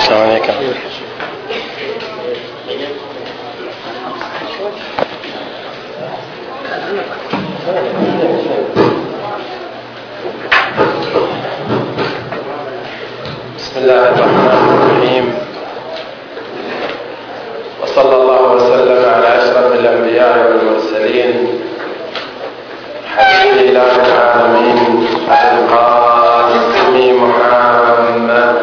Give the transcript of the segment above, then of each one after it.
السلام عليكم. بسم الله الرحمن الرحيم، وصلى الله وسلم على أشرف الأنبياء والمرسلين حبيب إله العالمين القاسم محمد.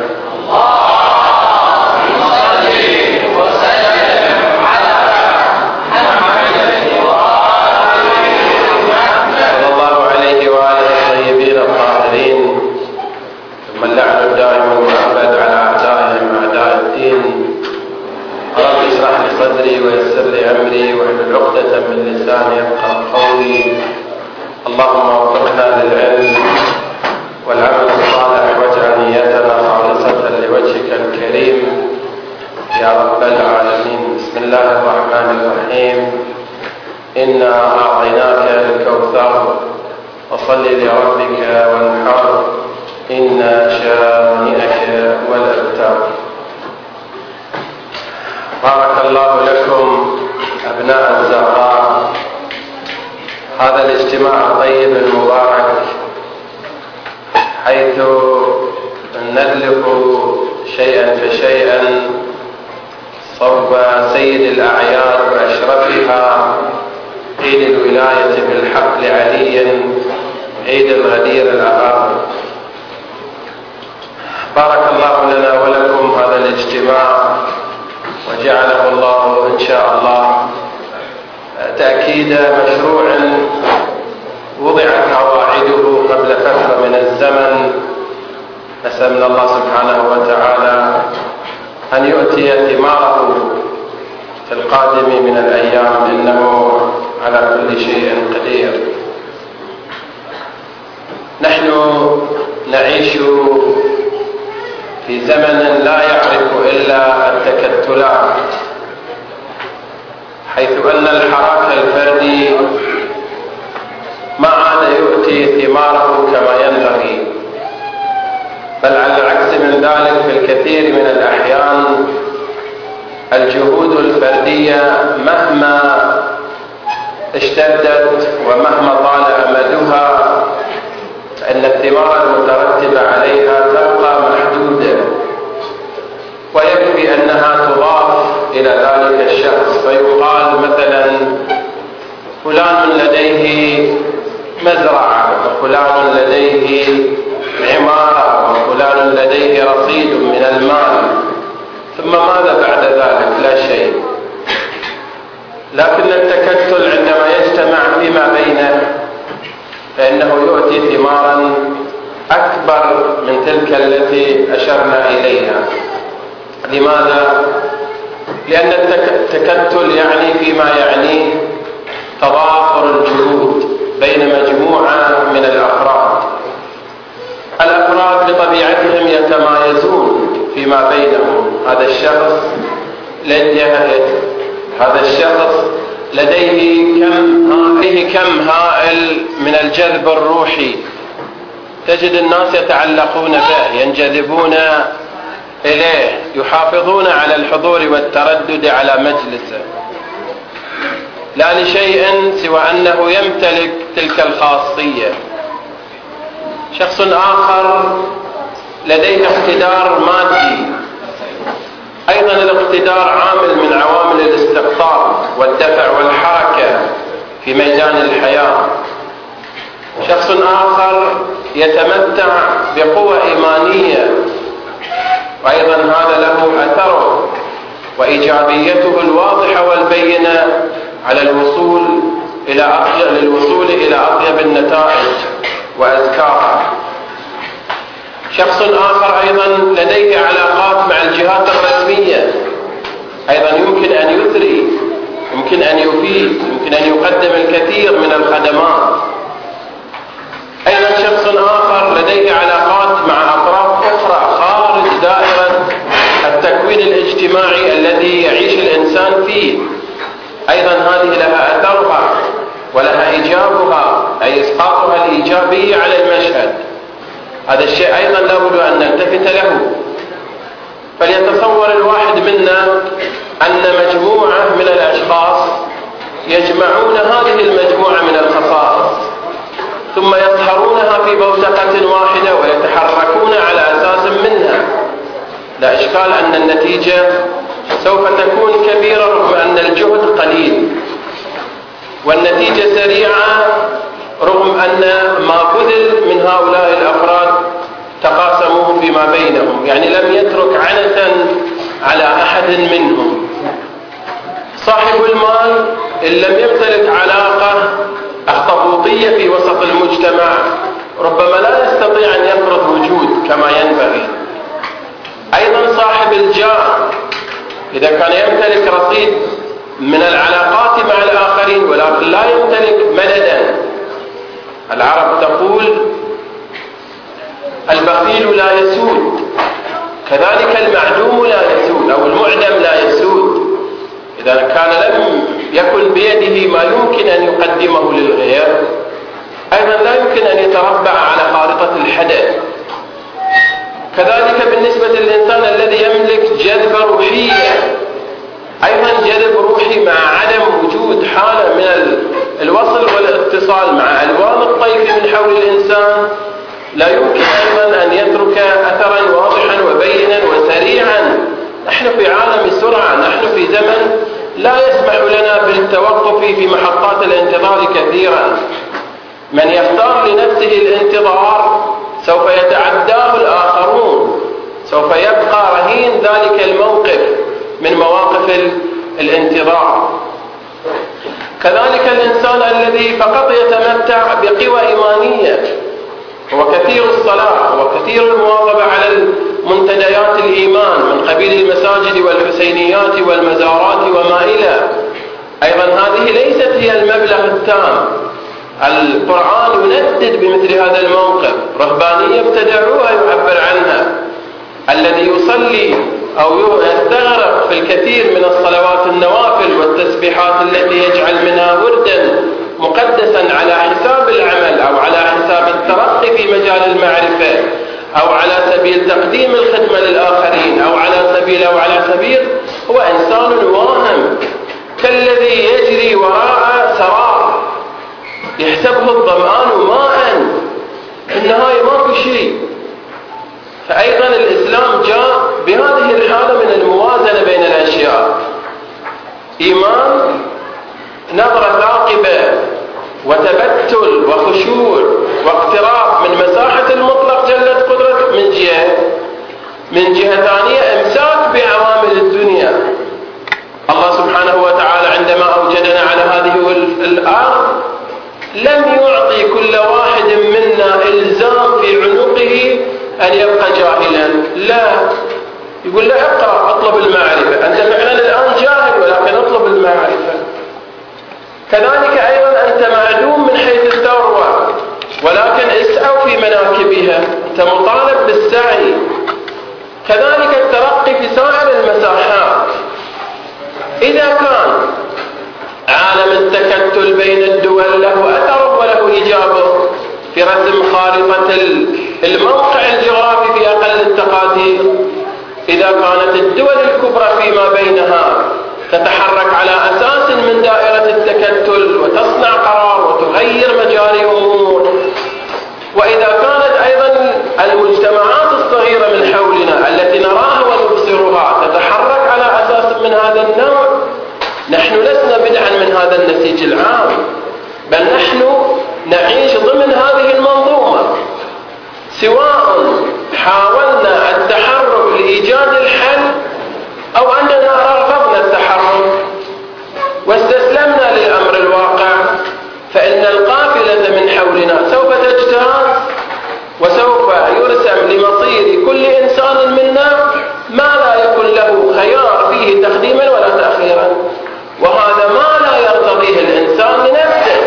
اللعن الدائم والمؤبد على أعدائهم أعداء الدين. رب اشرح لي صدري ويسر لي أمري واحلل عقدة من لساني يفقهوا قولي. اللهم وفقنا للعلم والعمل الصالح واجعل نيتنا خالصة لوجهك الكريم يا رب العالمين. بسم الله الرحمن الرحيم. إنا أعطيناك الكوثر فصل لربك وانحر إن شانئك هو الأبتر. بارك الله لكم أبناء الزهراء. هذا الاجتماع الطيب المبارك حيث ندلف شيئا فشيئا صوب سيد الأعياد وأشرفها عيد الولاية بالحق لعلي عيد الغدير الأغار. بارك الله لنا ولكم هذا الاجتماع وجعله الله إن شاء الله تأكيد مشروع وضعت قواعده قبل فترة من الزمن. نسأل من الله سبحانه وتعالى أن يؤتي ثماره في القادم من الأيام، إنه على كل شيء قدير. نحن نعيش في زمن لا يعرف إلا التكتلات، حيث أن الحراك الفردي ما عاد يؤتي ثماره كما ينبغي، بل على العكس من ذلك في الكثير من الأحيان الجهود الفردية مهما اشتدت ومهما طال أمدها فإن الثمار المترتبة عليها تبقى محدودة، ويكفي أنها تضاف إلى ذلك الشخص فيقال مثلا فلان لديه مزرعة وفلان لديه عمارة وفلان لديه رصيد من المال، ثم ماذا بعد ذلك؟ لا شيء. لكن التكتل عندما يجتمع فيما بينه فإنه يؤتي ثمارا أكبر من تلك التي أشرنا إليها. لماذا؟ لأن التكتل يعني فيما يعنيه تضافر الجهود بين مجموعة من الأفراد. الأفراد بطبيعتهم يتمايزون فيما بينهم. هذا الشخص لديه كم هائل من الجذب الروحي، تجد الناس يتعلقون به، ينجذبون إليه، يحافظون على الحضور والتردد على مجلسه، لا لشيء سوى أنه يمتلك تلك الخاصية. شخص آخر لديه اقتدار مادي، أيضا الاقتدار عامل من عوامل الاستقطاب والدفع والحركة في ميدان الحياة. شخص آخر يتمتع بقوة إيمانية، وأيضا هذا له أثره وإيجابيته الواضحة والبينة على الوصول إلى أطيب النتائج وأزكاها. شخص آخر أيضا لديه علاقات مع الجهات الرسمية، أيضا يمكن أن يثري، يمكن أن يفيد، يمكن أن يقدم الكثير من الخدمات. أيضا شخص آخر لديه علاقات مع أطراف أخرى خارج دائرة التكوين الاجتماعي الذي يعيش الإنسان فيه، أيضا هذه لها أثرها ولها إيجابها، أي إسقاطها الإيجابية على المشهد. هذا الشيء أيضا لابد أن نلتفت له. فليتصور منا أن مجموعة من الأشخاص يجمعون هذه المجموعة من الخصائص ثم يصهرونها في بوتقة واحدة ويتحركون على أساس منها. لا إشكال أن النتيجة سوف تكون كبيرة رغم أن الجهد قليل، والنتيجة سريعة رغم أن ما بذل من هؤلاء الأفراد تقاسموه فيما بينهم، يعني لم يترك عنة على أحد منهم. صاحب المال إن لم يمتلك علاقة أخطبوطية في وسط المجتمع ربما لا يستطيع أن يفرض وجود كما ينبغي. أيضا صاحب الجاه إذا كان يمتلك رصيد من العلاقات مع الآخرين ولكن لا يمتلك مددا، العرب تقول البخيل لا يسود، كذلك المعدوم لا يسود أو المعدم لا يسود. إذا كان لم يكن بيده ما يمكن أن يقدمه للغير أيضا لا يمكن أن يتربع على خارطة الحدث. كذلك بالنسبة للإنسان الذي يملك جذبة روحية، أيضا جذب روحي مع عدم وجود حالة من الوصل والاتصال مع ألوان الطيف من حول الإنسان، لا يمكن أيضا أن يترك أثرا واضحا وبينا وسريعا. نحن في عالم السرعة، نحن في زمن لا يسمح لنا بالتوقف في محطات الانتظار كثيرا. من يختار لنفسه الانتظار سوف يتعداه الآخرون، سوف يبقى رهين ذلك الموقف من مواقف الانتظار. كذلك الإنسان الذي فقط يتمتع بقوى إيمانية، هو كثير الصلاة، هو كثير المواظبة على منتديات الإيمان من قبيل المساجد والحسينيات والمزارات وما إلى. أيضا هذه ليست هي المبلغ التام. القرآن يندد بمثل هذا الموقف، رهبانية ابتدعوها يعبر عنها. الذي يصلي أو يستغرق في الكثير من الصلوات النوافل والتسبيحات التي يجعل منها وردا مقدسا على حساب العمل أو على حساب الترقي في مجال المعرفة أو على سبيل تقديم الخدمة للآخرين أو على سبيل هو إنسان واهم كالذي يجري وراء سراب يحسبه الظمآن ماء، في النهاية ما في شيء. فأيضا الإسلام جاء بهذه الحالة من الموازنة بين الأشياء، إيمان، نظرة ثاقبة وتبتل وخشوع واقتراب من مساحة المطلق جلت قدرته من جهة ثانية إمساك بعوامل الدنيا. الله سبحانه وتعالى عندما أوجدنا على هذه الأرض لم يعطي كل واحد منا إلزام في عنقه أن يبقى جاهلا، لا، يقول له اقرأ اطلب المعرفة، أنت فعلا الآن جاهل ولكن اطلب المعرفة. كذلك أيضا أنت معدوم من حيث الثروة ولكن اسعوا في مناكبها، أنت مطالب بالسعي. كذلك الترقي في سائر المساحات. إذا كان عالم التكتل بين الدول له أثر وله إجابة في رسم خارطة الموقع الجغرافي في أقل التقادير، إذا كانت الدول الكبرى فيما بينها تتحرك على أساس من دائرة التكتل وتصنع قرار وتغير مجاري أمور، وإذا كانت أيضا المجتمعات الصغيرة من حولنا التي نراها ونبصرها تتحرك على أساس من هذا النوع، نحن لسنا بدعا من هذا النسيج العام، بل نحن نعيش ضمن هذه المنظومة. سواء حاولنا التحرك لإيجاد الحل أو أننا رفضنا التحرك واستسلمنا للأمر الواقع، فإن القافلة من حولنا سوف تجتاز وسوف يرسم لمصير كل إنسان منا ما لا يكون له خيار فيه تقديما ولا تأخيرا، وهذا ما لا يرتضيه الإنسان لنفسه.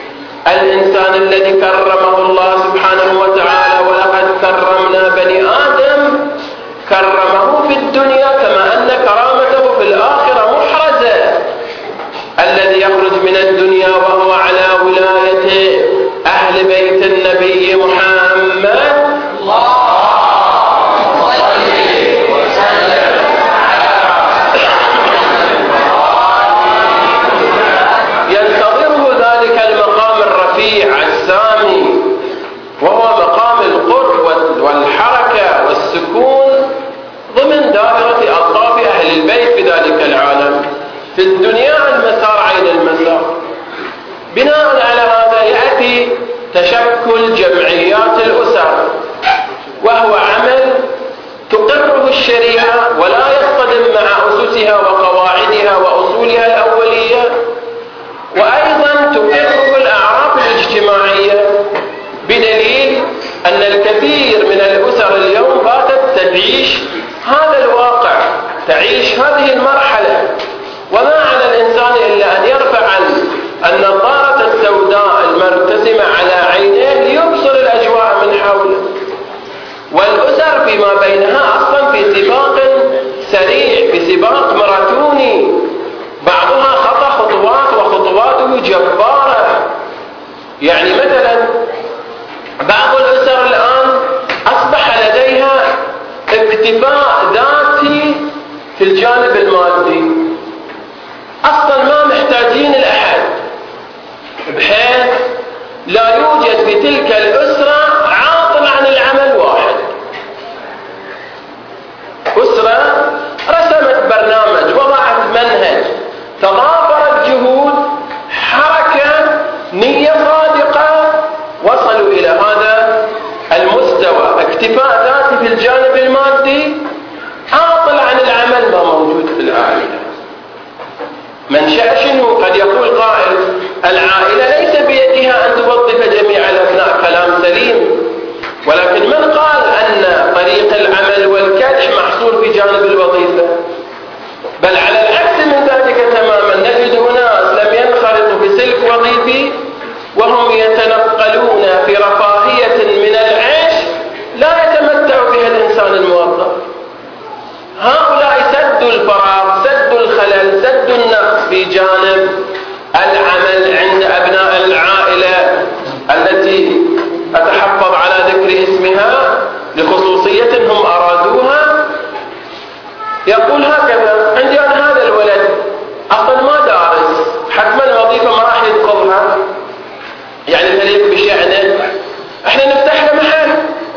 الإنسان الذي كرمه الله سبحانه وتعالى، ولقد كرمنا بني آدم الشريعة ولا يصطدم مع أسسها وقواعدها وأصولها الأولية، وأيضا تقر الأعراف الاجتماعية، بدليل أن الكثير من الأسر اليوم باتت تعيش هذا الواقع، تعيش هذه المرحلة. وما على الإنسان إلا أن يرفع النظارة السوداء المرتسمة على عينيه ليبصر الأجواء من حوله. والأسر فيما بينها أصلا في سباق سريع، في سباق ماراثوني، بعضها خطى خطوات وخطواته جبارة. يعني مثلا بعض الأسر الآن أصبح لديها اكتفاء ذاتي في الجانب المادي، أصلا ما محتاجين الأحد، بحيث لا يوجد في تلك الأسرة عاطل عن العمل واحد. أسرة رسمت برنامج، وضعت منهج، تضافرت جهود، حركة، نية صادقة، وصلوا إلى هذا المستوى، اكتفاء ذاتي في الجانب المادي، عاطل عن العمل ما موجود في العائلة. منشأ شنو؟ قد يقول قائل العائلة ليس بيدها أن توظف جميع الأبناء، كلام سليم، ولكن من قال أن طريق العمل والكدح محصور في جانب الوظيفة؟ بل على العكس من ذلك تماما، نجد ناس لم ينخرطوا في سلك وظيفي وهم يتنقلون في رفاهية من العيش لا يتمتع بها الإنسان الموظف. هؤلاء سدوا الفراغ، سدوا الخلل، سدوا النقص في جانب العمل عند أبناء العائلة التي أتحفظ على ذكر اسمها لخصوصية هم أرادوها. يقول هكذا: عندي أنا هذا الولد أصلا ما دارس، حتما وظيفة ما راح يدخلها، يعني تليق بشأنه، احنا نفتح له محل.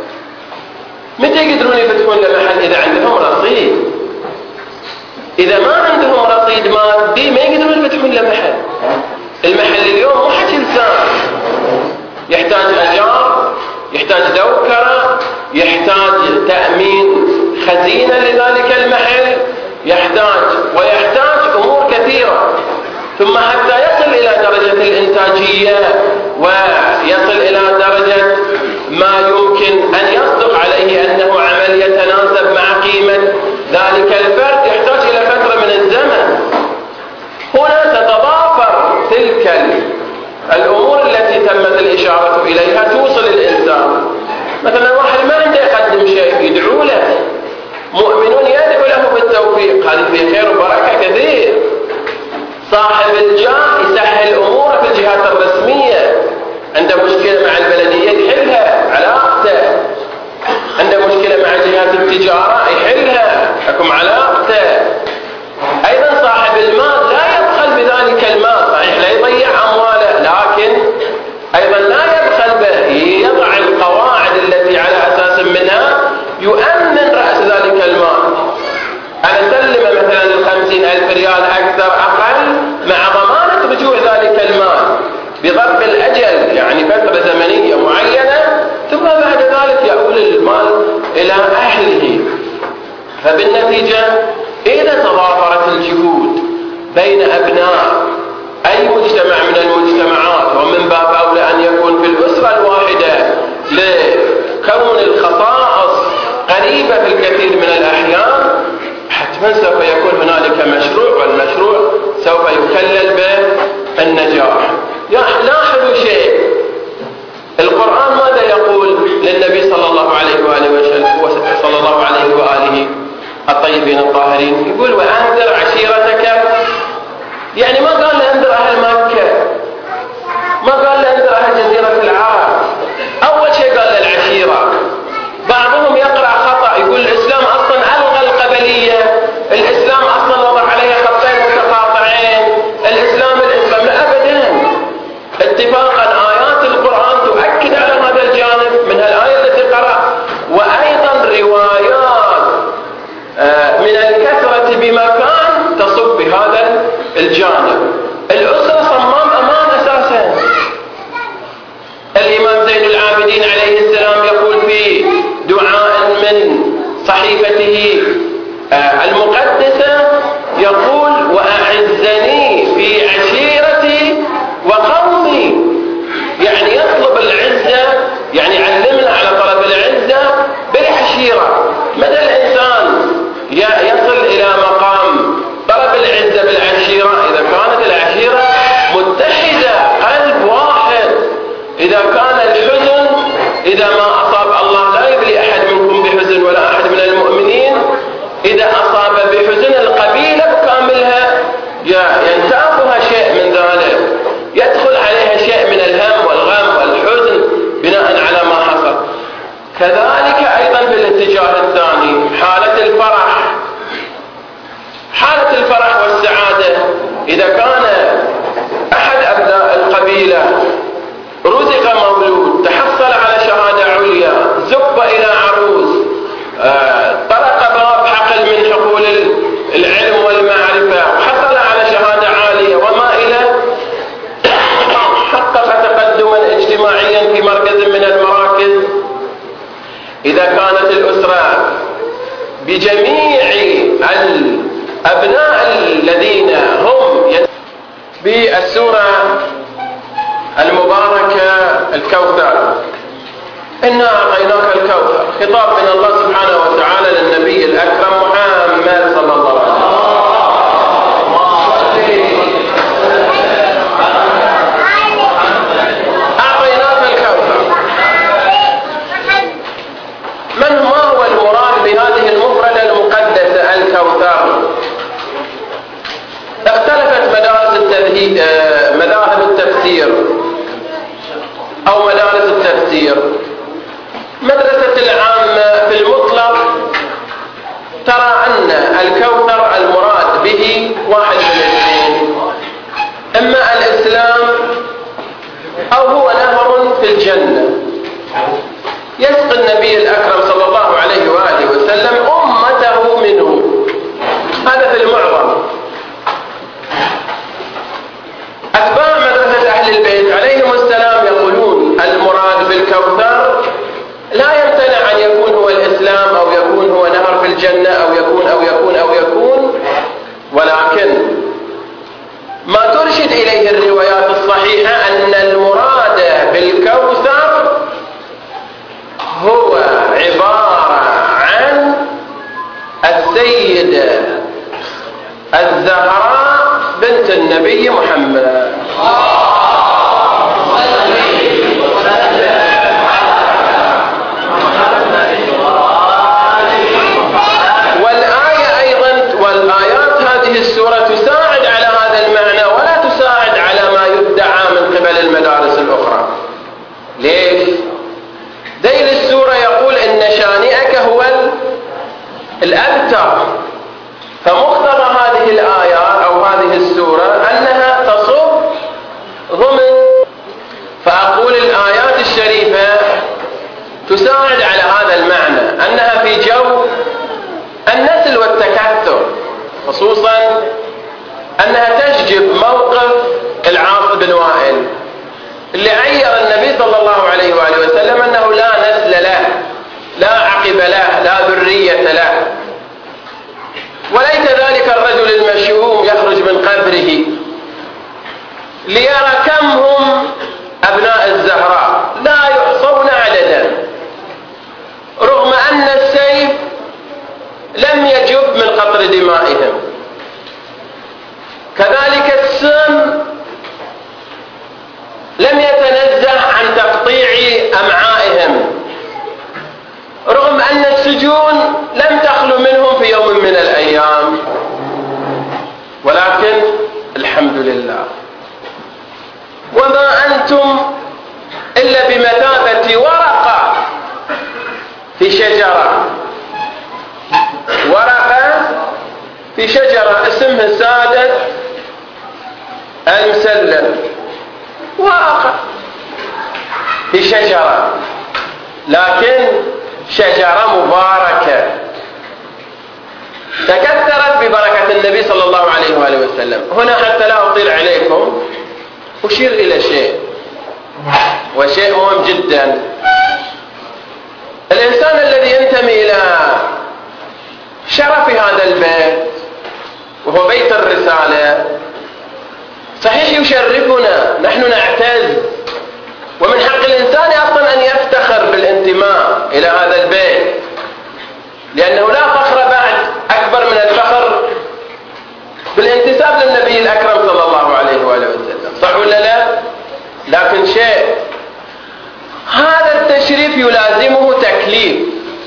متى يقدرون يفتحون له محل؟ إذا عندهم رصيد. إذا ما عندهم رصيد مادي ما يقدرون يفتحون له محل. المحل اليوم مو حكي لسان، يحتاج أجار، يحتاج دوكرة، يحتاج تأمين خزينة لذلك المحل، يحتاج أمور كثيرة، ثم حتى يصل إلى درجة الإنتاجية ويصل إلى درجة ما يمكن أن يصدق عليه أنه عمل يتناسب مع قيمة ذلك الفرد، يحتاج إلى فترة من الزمن. هنا تتضافر تلك الأمور التي تمت الإشارة إليها، توصل الإنسان. مثلا واحد ما عنده يقدم شيء، يدعو له، مؤمنون يدعو له بالتوفيق، هذه في خير وبركة كثير. صاحب الجاه يسهل أموره في الجهات الرسمية، عنده مشكلة مع البلدية يحلها، علاقته، عنده مشكلة مع جهات التجارة يحلها، حكم علاقته. أيضا صاحب المال لا يبخل بذلك المال، صحيح لا يضيع أمواله، لكن أيضا لا يبخل به، يضع القواعد التي على أساس منها يؤمن رأس ذلك المال. أنا أسلم مثلا 50,000 ريال أكثر أقل مع ضمانة رجوع ذلك المال بضرب الأجل، يعني فترة زمنية معينة، ثم بعد ذلك يؤول المال إلى أهله. فبالنتيجة إذا تضافرت الجهود بين أبناء أي مجتمع من المجتمعات، ومن باب أولى أن يكون في الأسرة الواحدة لكون الخصائص قريبة في الكثير من الأحيان، حتما سوف يكون هنالك مشروع، والمشروع سوف يكلل بالنجاح. لاحظوا شيء، القرآن ماذا يقول للنبي صلى الله عليه وآله الطيبين الطاهرين؟ يقول: وأنذر عشيرتك. يعني ما قال له انذر أهل مكة، ما قال له انذر أهل جزيرة العرب، أول شيء قال له العشيرة. بعضهم يقرأ خطأ، يقول الإسلام أصلا ألغى القبلية، الإسلام أصلا وضع عليها خطين متقاطعين، الإسلام لا أبدا. اتفاقا آيات القرآن تؤكد على هذا الجانب، من الآية التي قرأ، وأيضا روايات من الكثرة بمكان تصب بهذا الجانب. الأسرة صمام أمان أساسا. الإمام زين العابدين عليه السلام يقول في دعاء من صحيفته بيته المقدسة يقول وأعزني في عشيرتي وقومي، يعني يطلب العزة، يعني علمنا على طلب العزة بالعشيرة. متى الإنسان يصل إلى مقام طلب العزة بالعشيرة؟ إذا كانت العشيرة متحدة قلب واحد، إذا كان الحزن، إذا ما أصاب الله لا يبلي أحد منكم بحزن ولا أحد من المؤمنين، إذا أصاب بحزن القبيلة بكاملها ينتابها شيء من ذلك، يدخل عليها شيء من الهم والغم والحزن بناء على ما حصل. كذلك أيضا بالاتجاه الثاني حالة الفرح، حالة الفرح والسعادة. إذا كان أحد أبناء القبيلة رزق مولود، تحصل على شهادة عليا، زب إلى عروس، طرق باب حقل من حقول العلم والمعرفة، وحصل على شهادة عالية وما إلى، حقق تقدما اجتماعيا في مركز من المراكز. إذا كانت الأسرة بجميع الأبناء الذين هم بالسورة المباركة الكوثر، إنا أعطيناك الكوثر، خطاب من الله سبحانه وتعالى للنبي الأكرم محمد صلى الله عليه وسلم. أعطيناك الكوثر. ما هو المراد بهذه المفردة المقدسة الكوثر؟ اختلفت مذاهب التفسير أو مدارس التفسير. مدرسة العامة في المطلق ترى أن الكوثر المراد به واحد من الاثنين، إما الإسلام أو هو نهر في الجنة يسقي النبي الأكرم صلى الله عليه وآله وسلم أمته منه. هذا في المعظم. أتباع مدرسة أهل البيت عليهم السلام يقولون المراد بالكوثر لا يمتنع أن يكون هو الإسلام أو يكون هو نهر في الجنة أو يكون، ولكن ما ترشد إليه الروايات الصحيحة أن المراد بالكوثر هو عبارة عن السيدة الزهراء بنت النبي محمد. والآيات هذه السورة تساعد على هذا المعنى ولا تساعد على ما يدعى من قبل المدارس الأخرى. ليش؟ ذيل السورة يقول إن شانئك هو الأبتر، فمقتضى هذه الآيات أو هذه السورة أنها تصب ضمن، فأقول الآيات الشريفة تساعد على هذا المعنى، أنها في جو النسل والتكاثر، خصوصا أنها تشجب موقف العاص بن وائل اللي عير النبي صلى الله عليه وآله وسلم أنه لا نسل له، لا عقب له، لا ذرية له. وليت ذلك الرجل المشؤوم يخرج من قبره ليرى كم هم أبناء الزهراء لا يحصون عددا، رغم أن السيف لم يجب من قطر دمائهم. كذلك السم لم يتنزه عن تقطيع أمعائهم، رغم أن السجون لم تخلو منهم في يوم من الأيام. ولكن الحمد لله وما أنتم إلا بمثابة ورقة في شجرة، ورقة في شجرة اسمها سادة المسلم، ورقة في شجرة، لكن شجرة مباركة تكثرت ببركة النبي صلى الله عليه وآله وسلم. هنا حتى لا أطيل عليكم أشير إلى شيء، وشيء مهم جدا. الإنسان الذي ينتمي إلى شرف هذا البيت وهو بيت الرسالة صحيح يشرفنا، نحن نعتز، ومن حق الإنسان أصلا أن يفتخر بالانتماء إلى هذا البيت، لأنه لا فخر بعد أكبر من الفخر بالانتساب للنبي الأكرم صلى الله عليه وآله وسلم، صح ولا لا؟ لكن شيء هذا التشريف يلازمه تكليف،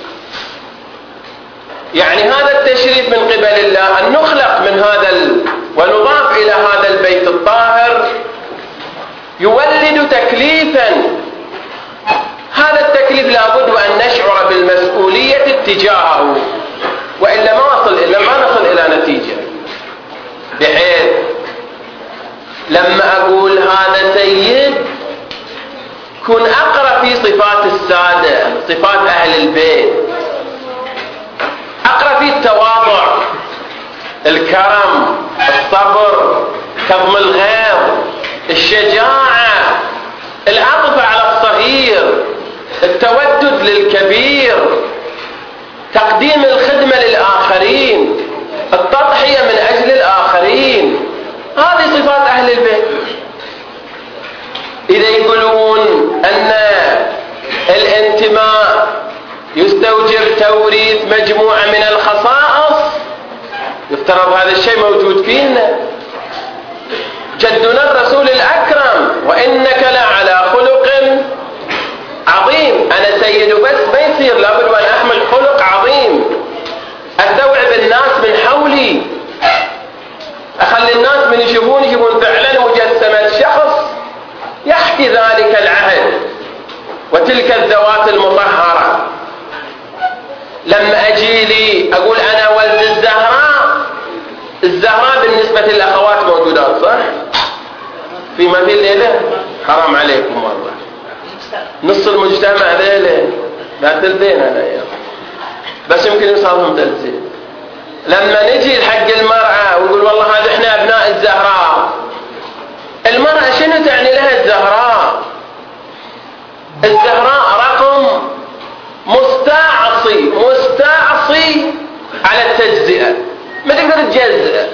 يعني هذا التشريف من قبل الله أن نخلق من هذا ونضاف إلى هذا البيت الطاهر يولد تكليفا. هذا التكليف لابد أن نشعر بالمسؤولية اتجاهه، وإلا ما نصل إلى نتيجة. بحيث لما أقول هذا سيد كن أقرأ في صفات السادة، صفات أهل البيت، أقرأ في التواضع، الكرم، الصبر، كظم الغيظ، الشجاعة، العطف على الصغير، التودد للكبير، تقديم الخدمة للآخرين، التضحية من أجل الآخرين. هذه صفات أهل البيت. إذا يقولون أن الانتماء يستوجب توريث مجموعة من الخصائص، يفترض هذا الشيء موجود فينا. جدنا الرسول الأكرم وإنك لعلى خلق عظيم، أنا سيد بس ما يصير، لابد وأن أحمل خلق عظيم، أستوعب الناس من حولي، أخلي الناس من يشوفون فعلا مجسمة شخص يحكي ذلك العهد وتلك الذوات المطهرة. لما أجي لي أقول أنا ولد الزهراء بالنسبة للأخوات موجودات، صح؟ ما في الليلة حرام عليكم والله، نص المجتمع ذيلة لا تلدين هذا، بس يمكن يوصلهم تلزين. لما نجي حق المرأة ونقول والله هذا احنا أبناء الزهراء، المرأة شنو تعني لها الزهراء؟ الزهراء رقم مستعصي على التجزئة، ما تقدر تجزئ،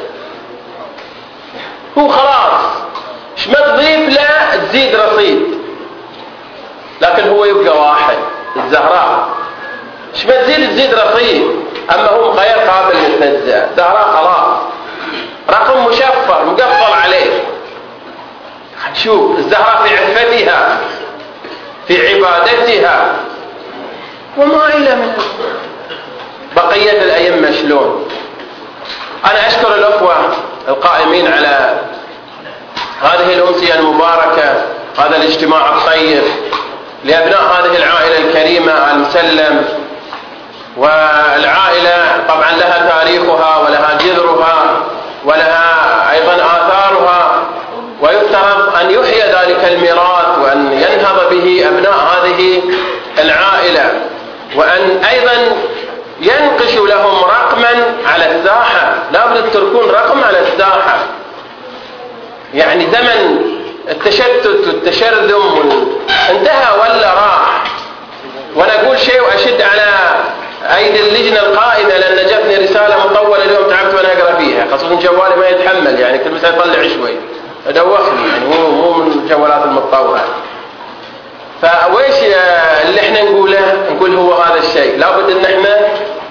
هو خلاص ايش ما تضيف له تزيد رصيد، لكن هو يبقى واحد. الزهراء ايش ما تزيد رصيد، اما هو غير قابل للتجزئة. الزهراء خلاص رقم مشفر مقفل عليه. شوف الزهراء في عفتها، في عبادتها، وما إلى من بقية الأئمة شلون. أنا أشكر الأخوة القائمين على هذه الأمسية المباركة، هذا الاجتماع الطيب لأبناء هذه العائلة الكريمة المسلم. والعائلة طبعا لها تاريخها ولها جذرها ولها أيضا آثارها، ويفترض أن يحيى ذلك الميراث وأن ينهض به أبناء هذه العائلة، وأن أيضا ينقشوا لهم رقما على الساحة. لا بد تركون رقم على الساحة، يعني زمن التشتت والتشرذم انتهى ولا راح. وأنا أقول شيء وأشد على أيدي اللجنة القائمة، لأن جتني رسالة مطولة اليوم تعبت وأنا أقرأ فيها، خاصة جوالي ما يتحمل، يعني كل مسألة يطلع شوي أدوخني، يعني مو من الجوالات المتطورة. فويش اللي احنا نقول هو هذا الشيء لابد ان احنا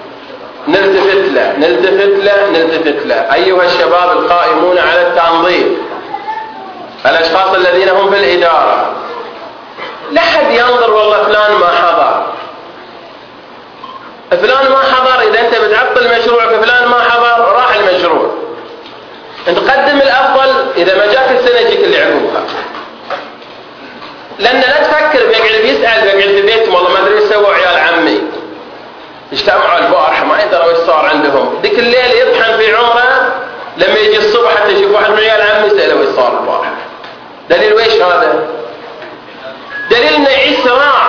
نلتفت له. أيها الشباب القائمون على التنظيم، الأشخاص الذين هم في الإدارة، لا حد ينظر والله فلان ما حضر، فلان ما حضر. إذا أنت بتعطل مشروعك فلان ما حضر راح المشروع. أنت قدم الأفضل، إذا ما جاك السنة يجيك اللي عقبها. لأن لا تفكر بيقعد يسأل بيقعد في بيتهم والله ما أدري ايش سووا عيال عمي، اجتمعوا البارحة ما يدروا ايش صار عندهم. ذيك الليل يطحن في عمره، لما يجي الصبح حتى يشوف واحد من عيال عمي يسأله ايش صار البارحة. دليل ويش هذا؟ دليل انه يعيش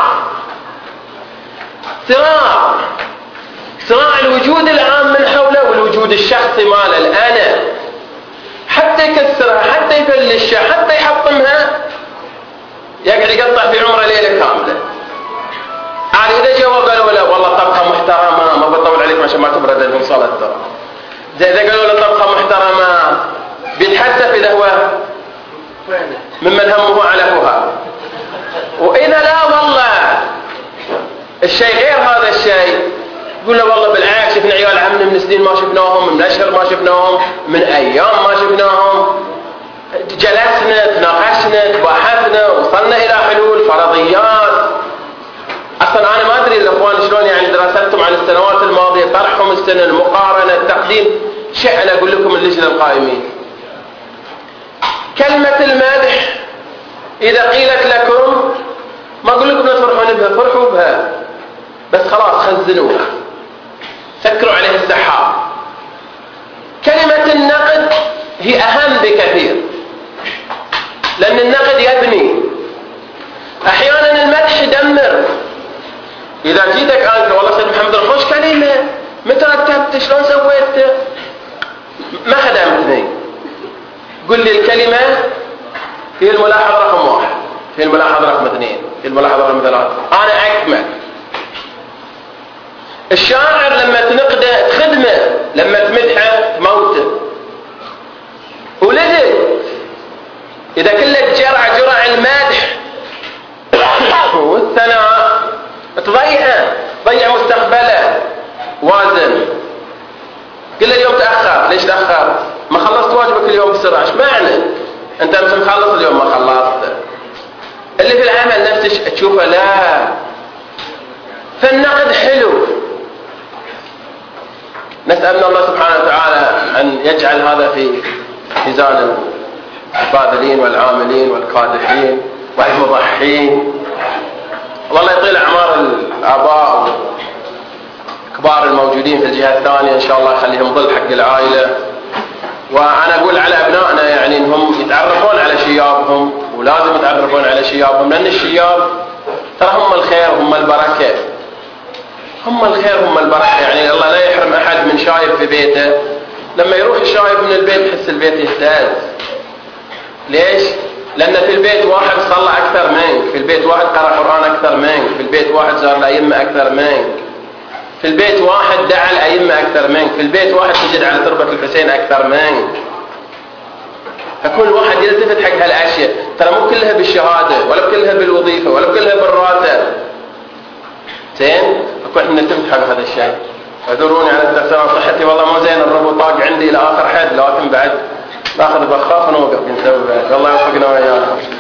صراع الوجود العام من حوله والوجود الشخصي ماله الأنا، حتى يكسرها، حتى يفلشها، حتى يحطمها، يقعد يقطع في عمره ليلة كاملة. عاد إذا جاء قالوا لا والله طبخة محترمة، ما بطول عليكم عشان ما تبرد لهم صلاة. زي إذا قالوا له طبخة محترمة بيتحسف إذا هو ممن همه علفها. وإذا لا والله الشيء غير هذا الشيء، يقول له والله بالعكس شفنا عيال عمنا من سنين ما شفناهم، من أشهر ما شفناهم، من أيام ما شفناهم، جلسنا تناقشنا تباحثنا وصلنا إلى حلول فرضيات. أصلا أنا ما أدري الأخوان شلون يعني دراستهم عن السنوات الماضية، طرحهم السنة، المقارنة، التقديم، شيء أنا أقول لكم اللجنة القائمين. كلمة المدح إذا قيلت لكم ما أقول لكم لا تفرحون بها، فرحوا بها، بس خلاص خزنوها، سكروا عليه السحاب. كلمة النقد هي أهم بكثير، لأن النقد يبني. أحيانا المدح يدمر. إذا جيتك أنت والله سيد محمد خوش كلمة، متى رتبت، شلون سويت، ما خدمتني. قل لي الكلمة هي الملاحظة رقم 1، هي الملاحظة رقم 2، هي الملاحظة رقم 3، أنا أكمل. الشاعر لما تنقده تخدمه، لما تمدحه تموته. ولدك إذا كلك جرع المدح والثناء تضيعه، ضيع مستقبله. وازن، قل له اليوم تأخر، ليش تأخر؟ ما خلصت واجبك اليوم بسرعة، ايش معنى؟ انت مش مخلص اليوم، ما خلصت. اللي في العمل نفسك تشوفه لا. فالنقد حلو. نسأل الله سبحانه وتعالى أن يجعل هذا في ميزان الباذلين والعاملين والقادحين والمضحين. والله يطيل أعمار الآباء كبار الموجودين في الجهة الثانية، إن شاء الله يخليهم ظل حق العائلة. وأنا أقول على أبنائنا يعني إنهم يتعرفون على شيابهم، ولازم يتعرفون على شيابهم، لأن الشياب ترى هم الخير، هم البركة، هم الخير، هم البركة. يعني الله لا يحرم أحد من شايب في بيته. لما يروح الشايب من البيت يحس البيت يهتز. ليش؟ لأن في البيت واحد صلى أكثر منك، في البيت واحد قرأ قرآن أكثر منك، في البيت واحد زار الأئمة أكثر منك، في البيت واحد دعا الأئمة أكثر منك، في البيت واحد سجد على تربة الحسين أكثر منك. فكل واحد يلتفت حق هالأشياء. ترى مو كلها بالشهادة، ولا كلها بالوظيفة، ولا كلها بالراتب. زين؟ فكل احنا نلتفت حق هذا الشيء. اعذروني على استحسان صحتي، والله مو زين الربو طاق عندي إلى آخر حد، لكن بعد ناخذ بخاف ونوقف نسوي بعد. الله يوفقنا وإياكم.